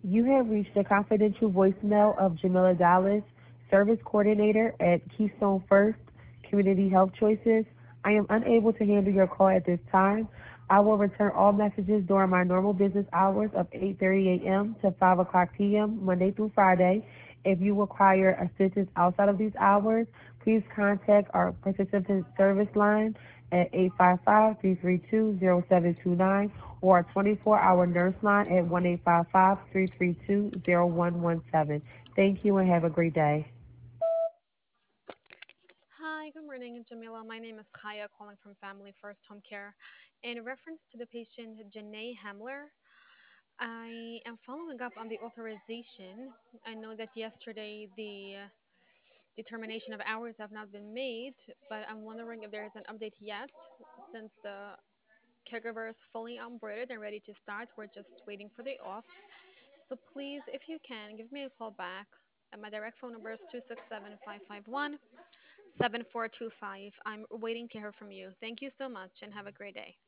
You have reached the confidential voicemail of Jamila Dallas, Service Coordinator at Keystone First Community Health Choices. I am unable to handle your call at this time. I will return all messages during my normal business hours of 8:30 a.m. to 5 o'clock p.m. Monday through Friday. If you require assistance outside of these hours, please contact our participant service line at 855-332-0729 or a 24-hour nurse line at 1-855-332-0117. Thank you and have a great day. Hi, good morning, Jamila. My name is Kaya, calling from Family First Home Care. In reference to the patient Janae Hamler, I am following up on the authorization. I know that yesterday the determination of hours have not been made, but I'm wondering if there is an update yet since the caregiver is fully onboarded and ready to start. We're just waiting for the auth. So please, if you can, give me a call back. And my direct phone number is 267 551 7425. I'm waiting to hear from you. Thank you so much and have a great day.